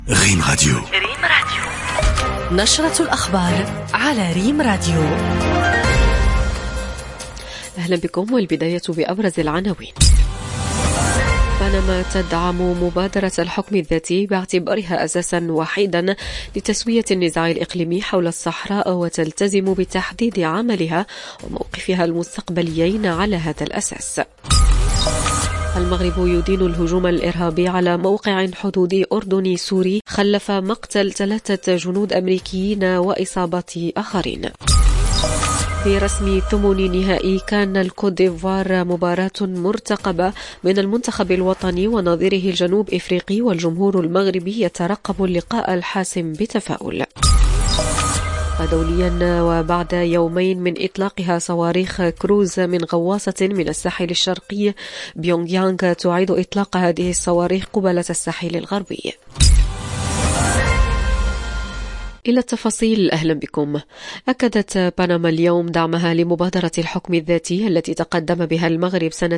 ريم راديو. نشرة الأخبار على ريم راديو. أهلا بكم، والبداية بأبرز العناوين. بنما تدعم مبادرة الحكم الذاتي باعتبارها أساسا وحيدا لتسوية النزاع الإقليمي حول الصحراء، وتلتزم بتحديد عملها وموقفها المستقبليين على هذا الأساس. المغرب يدين الهجوم الإرهابي على موقع حدودي أردني سوري خلف مقتل 3 جنود أمريكيين وإصابة آخرين. في رسم ثمن نهائي كان الكوت ديفوار مباراة مرتقبة بين المنتخب الوطني ونظيره الجنوب إفريقي، والجمهور المغربي يترقب اللقاء الحاسم بتفاؤل. دوليا، وبعد يومين من إطلاقها صواريخ كروز من غواصة من الساحل الشرقي، بيونغ يانغ تعيد إطلاق هذه الصواريخ قبالة الساحل الغربي. إلى التفاصيل، أهلا بكم. أكدت بنما اليوم دعمها لمبادرة الحكم الذاتي التي تقدم بها المغرب سنة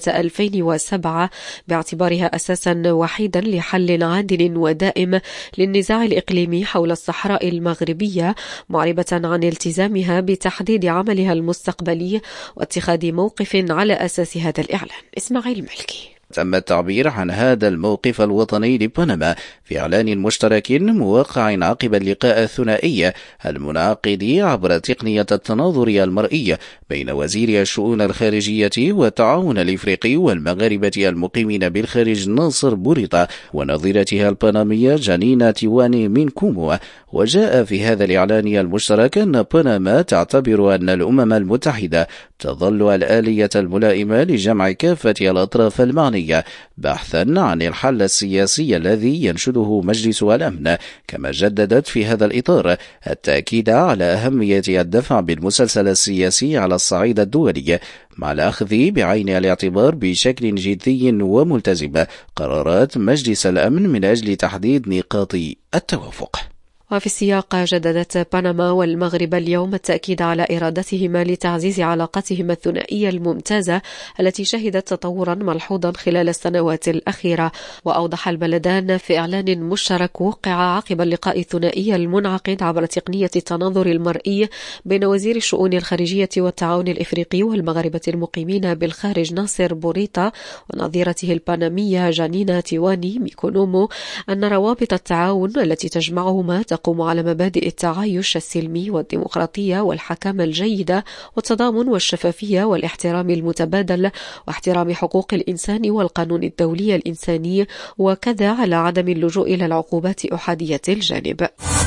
2007 باعتبارها أساسا وحيدا لحل عادل ودائم للنزاع الإقليمي حول الصحراء المغربية، معربة عن التزامها بتحديد عملها المستقبلي واتخاذ موقف على أساس هذا الإعلان. إسماعيل ملكي. تم التعبير عن هذا الموقف الوطني لبنما في إعلان مشترك موقع عقب اللقاء الثنائي المنعقد عبر تقنية التناظر المرئي بين وزير الشؤون الخارجية والتعاون الإفريقي والمغاربة المقيمين بالخارج ناصر بوريطة ونظيرتها البنمية جانينا تيواني من كومو. وجاء في هذا الإعلان المشترك أن بنما تعتبر أن الأمم المتحدة تظل الآلية الملائمة لجمع كافة الأطراف المعنية بحثا عن الحل السياسي الذي ينشده مجلس الأمن، كما جددت في هذا الإطار التأكيد على أهمية الدفع بالمسلسل السياسي على الصعيد الدولي، مع الأخذ بعين الاعتبار بشكل جدي وملتزم قرارات مجلس الأمن من أجل تحديد نقاط التوافق. وفي السياق، جددت بنما والمغرب اليوم التأكيد على إرادتهما لتعزيز علاقتهما الثنائية الممتازة التي شهدت تطورا ملحوظا خلال السنوات الأخيرة. وأوضح البلدان في إعلان مشترك وقع عقب اللقاء الثنائي المنعقد عبر تقنية التناظر المرئي بين وزير الشؤون الخارجية والتعاون الإفريقي والمغاربة المقيمين بالخارج ناصر بوريطة ونظيرته البنمية جانينا تيواني ميكونومو أن روابط التعاون التي تجمعهما تقوم على مبادئ التعايش السلمي والديمقراطية والحكامة الجيدة والتضامن والشفافية والاحترام المتبادل واحترام حقوق الإنسان والقانون الدولي الإنساني، وكذا على عدم اللجوء إلى العقوبات أحادية الجانب.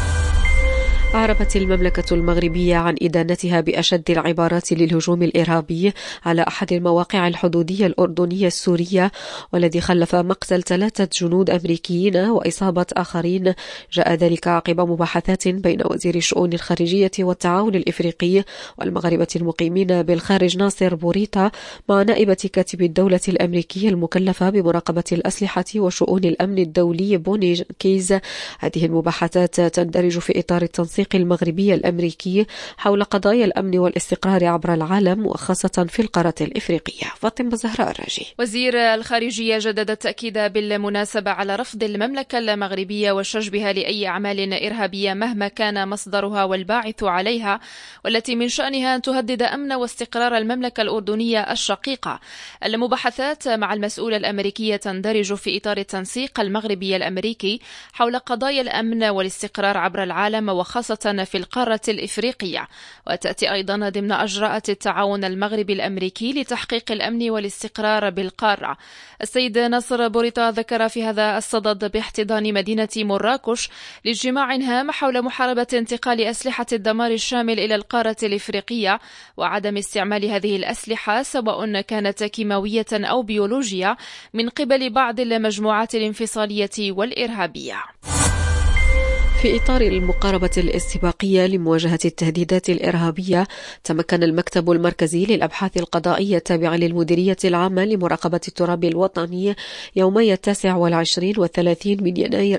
أعربت المملكة المغربية عن إدانتها بأشد العبارات للهجوم الإرهابي على أحد المواقع الحدودية الأردنية السورية، والذي خلف مقتل 3 جنود أمريكيين وإصابة آخرين. جاء ذلك عقب مباحثات بين وزير الشؤون الخارجية والتعاون الإفريقي والمغاربة المقيمين بالخارج ناصر بوريطة مع نائبة كاتب الدولة الأمريكية المكلفة بمراقبة الأسلحة وشؤون الأمن الدولي بوني كيز. هذه المباحثات تندرج في إطار التنسيق المغربي الأمريكي حول قضايا الأمن والاستقرار عبر العالم، وخاصة في القارة الإفريقية. فاطمة زهراء الراجي. وزير الخارجية جدد التأكيد بالمناسبة على رفض المملكة المغربية وشجبها لأي أعمال إرهابية مهما كان مصدرها والباعث عليها، والتي من شأنها أن تهدد أمن واستقرار المملكة الأردنية الشقيقة. المباحثات مع المسؤولة الأمريكية تندرج في إطار التنسيق المغربي الأمريكي حول قضايا الأمن والاستقرار عبر العالم، وخاصة في القارة الإفريقية، وتأتي أيضا ضمن أجراءات التعاون المغربي الأمريكي لتحقيق الأمن والاستقرار بالقارة. السيد ناصر بوريطة ذكر في هذا الصدد باحتضان مدينة مراكش لاجتماع هام حول محاربة انتقال أسلحة الدمار الشامل إلى القارة الإفريقية وعدم استعمال هذه الأسلحة سواء كانت كيماوية أو بيولوجية من قبل بعض المجموعات الانفصالية والإرهابية. في في إطار المقاربة الاستباقية لمواجهة التهديدات الإرهابية، تمكن المكتب المركزي للأبحاث القضائية التابع للمديرية العامة لمراقبة التراب الوطني يومي 29 و30 من يناير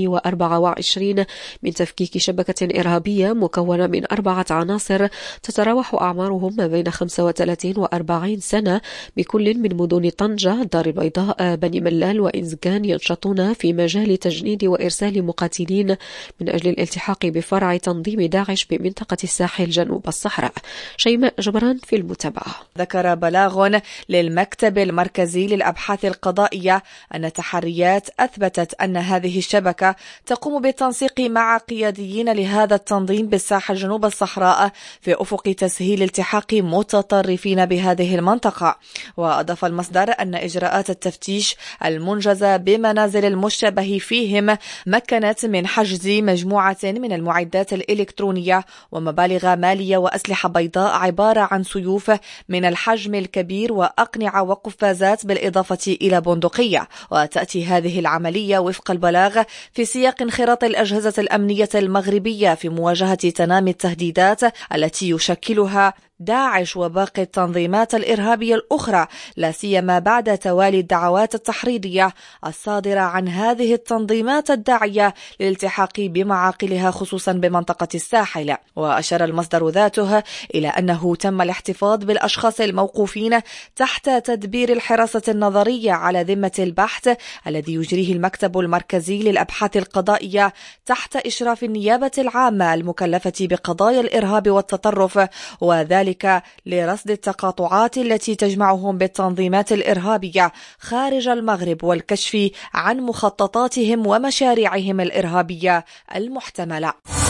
2024 من تفكيك شبكة إرهابية مكونة من 4 عناصر تتراوح أعمارهم ما بين 35 و40 سنة بكل من مدن طنجة، الدار البيضاء، بني ملال وإنزغان، ينشطون في مجال تجنيد وإرسال مقاتلين من أجل الالتحاق بفرع تنظيم داعش بمنطقة الساحل جنوب الصحراء. شيماء جبران في المتابعة. ذكر بلاغ للمكتب المركزي للأبحاث القضائية أن تحريات أثبتت أن هذه الشبكة تقوم بالتنسيق مع قياديين لهذا التنظيم بالساحل جنوب الصحراء في أفق تسهيل التحاق متطرفين بهذه المنطقة. وأضاف المصدر أن إجراءات التفتيش المنجزة بمنازل المشتبه فيهم مكنت من حجز مجموعة من المعدات الإلكترونية ومبالغ مالية وأسلحة بيضاء عبارة عن سيوف من الحجم الكبير وأقنعة وقفازات بالإضافة إلى بندقية. وتأتي هذه العملية وفق البلاغ في سياق انخراط الأجهزة الأمنية المغربية في مواجهة تنامي التهديدات التي يشكلها داعش وباقي التنظيمات الإرهابية الأخرى، لا سيما بعد توالي الدعوات التحريضية الصادرة عن هذه التنظيمات الداعية للالتحاق بمعاقلها خصوصا بمنطقة الساحل. وأشار المصدر ذاته إلى أنه تم الاحتفاظ بالأشخاص الموقوفين تحت تدبير الحراسة النظرية على ذمة البحث الذي يجريه المكتب المركزي للأبحاث القضائية تحت إشراف النيابة العامة المكلفة بقضايا الإرهاب والتطرف، وذلك لرصد التقاطعات التي تجمعهم بالتنظيمات الإرهابية خارج المغرب والكشف عن مخططاتهم ومشاريعهم الإرهابية المحتملة.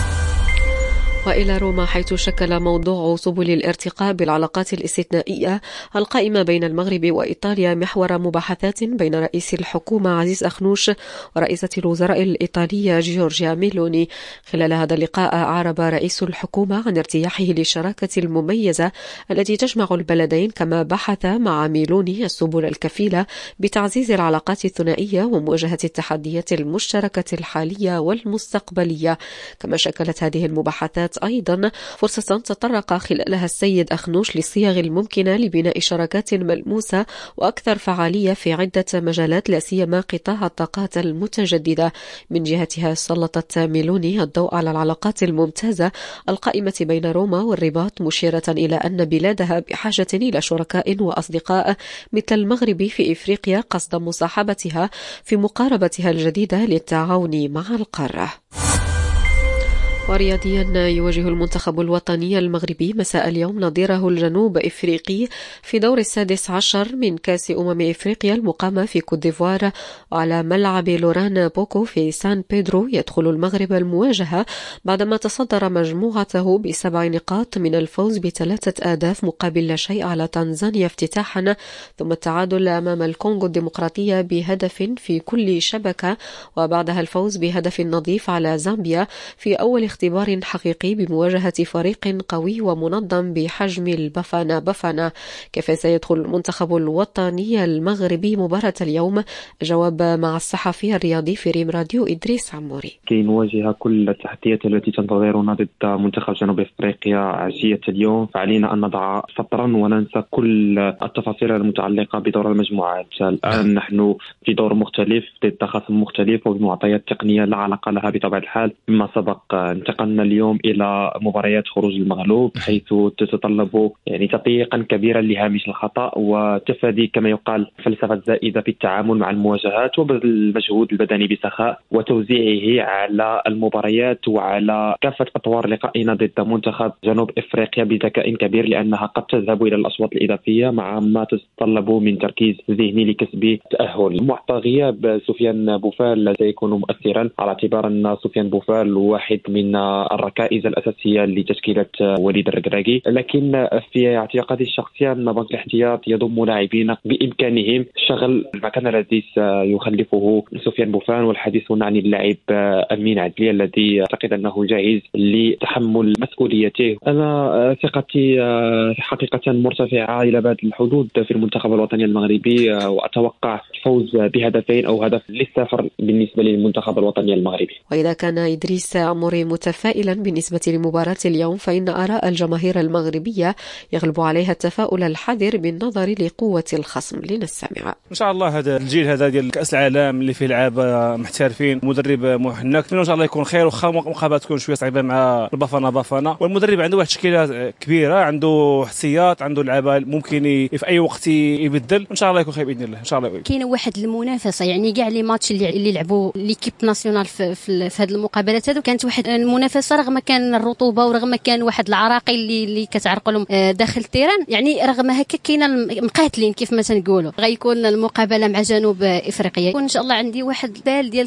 وإلى روما، حيث شكل موضوع سبل الارتقاء بالعلاقات الاستثنائية القائمة بين المغرب وإيطاليا محور مباحثات بين رئيس الحكومة عزيز أخنوش ورئيسة الوزراء الإيطالية جورجيا ميلوني. خلال هذا اللقاء أعرب رئيس الحكومة عن ارتياحه للشراكة المميزة التي تجمع البلدين، كما بحث مع ميلوني السبل الكفيلة بتعزيز العلاقات الثنائية ومواجهة التحديات المشتركة الحالية والمستقبلية. كما شكلت هذه المباحثات أيضا فرصة تطرق خلالها السيد أخنوش للصيغ الممكنة لبناء شراكات ملموسة وأكثر فعالية في عدة مجالات، لا سيما قطاع الطاقات المتجددة. من جهتها سلطت ميلوني الضوء على العلاقات الممتازة القائمة بين روما والرباط، مشيرة إلى أن بلادها بحاجة إلى شركاء وأصدقاء مثل المغرب في إفريقيا قصد مصاحبتها في مقاربتها الجديدة للتعاون مع القارة. ورياضيا، يواجه المنتخب الوطني المغربي مساء اليوم نظيره الجنوب إفريقي في دور 16 من كأس إفريقيا المقامة في كوت ديفوار وعلى ملعب لوران بوكو في سان بيدرو. يدخل المغرب المواجهة بعدما تصدر مجموعته ب7 نقاط من الفوز ب3 أهداف مقابل لا شيء على تنزانيا افتتاحا، ثم التعادل أمام الكونغو الديمقراطية بهدف في كل شبكة، وبعدها الفوز بهدف نظيف على زامبيا في أول اختبار حقيقي بمواجهة فريق قوي ومنظم بحجم البافانا. كيف سيدخل المنتخب الوطني المغربي مباراة اليوم؟ جواب مع الصحفي الرياضي في ريم راديو إدريس عموري. كي نواجه كل التحديات التي تنتظرنا ضد منتخب جنوب إفريقيا عشية اليوم، فعلينا أن نضع سطرا وننسى كل التفاصيل المتعلقة بدور المجموعات. الآن نحن في دور مختلف ضد خصم مختلف وبمعطيات تقنية لا علاقة لها بطبيعة الحال مما سبق. انتقلنا اليوم إلى مباريات خروج المغلوب، حيث تتطلب تضييقا كبيرا لهامش الخطأ وتفادي كما يقال فلسفة زائدة في التعامل مع المواجهات، وبذل المجهود البدني بسخاء وتوزيعه على المباريات وعلى كافة أطوار لقائنا ضد منتخب جنوب إفريقيا بذكاء كبير، لأنها قد تذهب إلى الأشواط الإضافية مع ما تتطلب من تركيز ذهني لكسب التأهل. معطى غياب سفيان بوفال سيكون مؤثرا، على اعتبار أن سفيان بوفال واحد من من الركائز الأساسية لتشكيلة وليد الركراكي. لكن في اعتقادي الشخصي أن بنك الاحتياط يضم لاعبين بإمكانهم شغل المكان الذي سيخلفه سفيان بوفان، والحديث هنا عن اللاعب أمين عدلي الذي أعتقد أنه جاهز لتحمل مسؤوليته. أنا ثقتي حقيقة مرتفعة إلى بعد الحدود في المنتخب الوطني المغربي، وأتوقع الفوز بهدفين أو هدف للصفر بالنسبة للمنتخب الوطني المغربي. وإذا كان إدريس عموري متفائلا بالنسبة لمباراة اليوم، فإن آراء الجماهير المغربية يغلب عليها التفاؤل الحذر بالنظر لقوة الخصم. لنستمع. إن شاء الله هذا الجيل هذا ديال كأس العالم اللي فيه لعابة محترفين، مدرب محنك، إن شاء الله يكون خير، وخا مقابلة تكون شوية صعيبة مع البافانا، والمدرب عنده واحد تشكيلة كبيرة، عنده احتياط، عنده لعابة ممكن في أي وقت يبدل. إن شاء الله يكون خير بإذن الله. إن شاء الله كاينه واحد المنافسة، يعني كاع لي ماتش اللي لعبوا ليكيب ناسيونال في هذه المقابلات هذو كانت واحد المنافسة، رغم كان الرطوبة ورغم كان واحد العراقيل اللي كتعرقوا لهم داخل التيران، يعني رغم هكا كاينه مقاتلين كيف ما تنقولوا. غيكون المقابلة مع جنوب افريقيا، يكون ان شاء الله عندي واحد بال ديال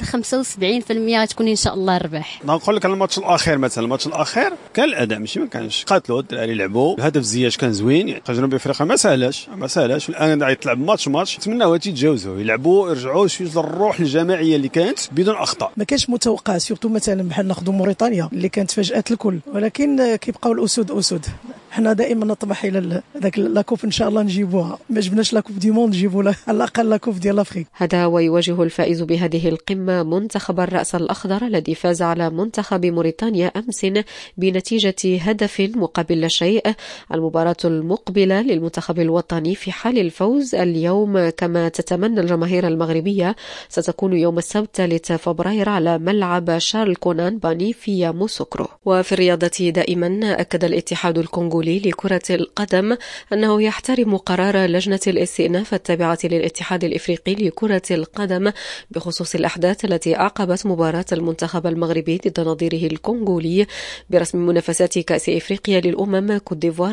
75% غتكون ان شاء الله الربح. نقول لك الماتش الاخير مثلا، الماتش الاخير كان الاداء ماشي ما كانش، قاتلوا الدراري لعبوا، الهدف زياش كان زوين، يعني جنوب افريقيا ما سالاش الان غيتلعب ماتش نتمناو يتجاوزوا يلعبوا يرجعوا شويه للروح الجماعيه اللي كانت بدون اخطاء. ما كانش متوقع سورتو مثلا بحال ناخذوا موريتانيا اللي كانت فاجات الكل، ولكن كيبقاو الاسود. حنا دائما نطمح الى ذاك لاكوب ان شاء الله نجيبوها، ما جبناش لاكوب دي موند نجيبوا على الاقل لاكوب ديال افريقيا. هذا ويواجه الفائز بهذه القمة منتخب الرأس الأخضر الذي فاز على منتخب موريتانيا أمس بنتيجة هدف مقابل لا شيء. المباراة المقبلة للمنتخب الوطني في حال الفوز اليوم كما تتمنى الجماهير المغربية ستكون يوم السبت 3 فبراير على ملعب شارل كونان باني في ياموسوكرو. وفي الرياضة دائما أكد الاتحاد الكونغولي لكرة القدم أنه يحترم قرار لجنة الاستئناف التابعة للاتحاد الإفريقي لكرة القدم بخصوص الأحداث التي أعقبت مباراة المنتخب المغربي ضد نظيره الكونغولي برسم منافسات كأس إفريقيا للأمم كوت ديفوار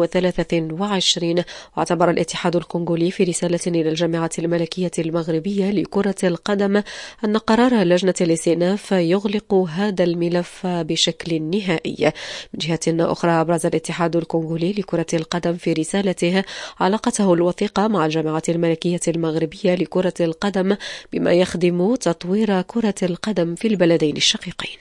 2023. واعتبر الاتحاد الكونغولي في رسالة إلى الجامعة الملكية المغربية لكرة القدم أن قرار لجنة الاستئناف يغلق هذا الملف بشكل نهائي. من جهة أخرى أبرز الاتحاد الكونغولي لكرة القدم في رسالته علاقته الوثيقة مع الجامعة الملكية المغربية لكرة القدم بما يخدم تطوير كرة القدم في البلدين الشقيقين.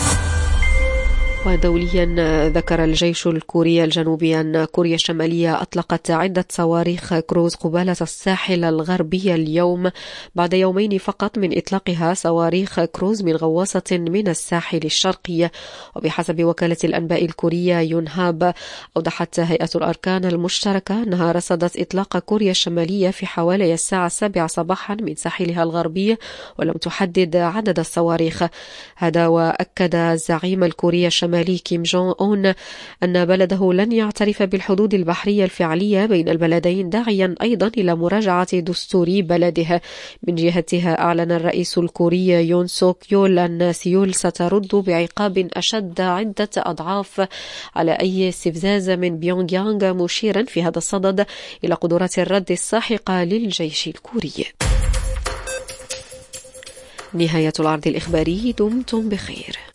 ودوليا ذكر الجيش الكوري الجنوبي أن كوريا الشمالية أطلقت عدة صواريخ كروز قبالة الساحل الغربي اليوم بعد يومين فقط من إطلاقها صواريخ كروز من غواصة من الساحل الشرقي. وبحسب وكالة الأنباء الكورية يونهاب أوضحت هيئة الأركان المشتركة أنها رصدت إطلاق كوريا الشمالية في حوالي الساعة 7 صباحا من ساحلها الغربي ولم تحدد عدد الصواريخ. هذا وأكد الزعيم الكوري الشمالي كيم جون أون أن بلده لن يعترف بالحدود البحرية الفعلية بين البلدين، داعيا أيضا إلى مراجعة دستور بلده. من جهتها أعلن الرئيس الكوري يون سوك يول أن سيول سترد بعقاب أشد عدة أضعاف على أي استفزاز من بيونغ يانغ، مشيرا في هذا الصدد إلى قدرات الرد الساحقة للجيش الكوري. نهاية العرض الإخباري، دمتم بخير.